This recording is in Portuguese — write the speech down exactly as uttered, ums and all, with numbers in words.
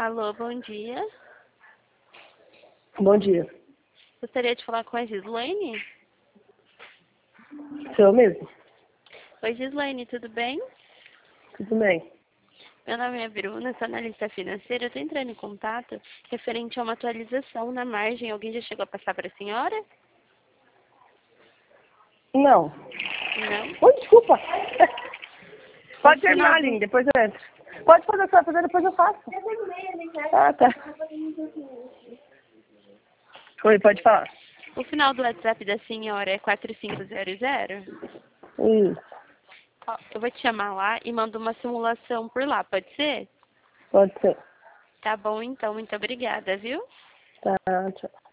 Alô, bom dia. Bom dia. Gostaria de falar com a Gislaine? Sou eu mesmo? Oi, Gislaine, tudo bem? Tudo bem. Meu nome é Bruna, sou analista financeira. Eu estou entrando em contato referente a uma atualização na margem. Alguém já chegou a passar para a senhora? Não. Não? Oi, desculpa. Pode No terminar, final Aline, do- depois eu entro. Pode fazer, você vai fazer, depois eu faço. Ah, tá. Oi, pode falar. O final do WhatsApp da senhora é quatro cinco zero zero? Isso, Ó, eu vou te chamar lá e mando uma simulação por lá, pode ser? pode ser. Tá bom, então. Muito obrigada, viu? Tá, tchau.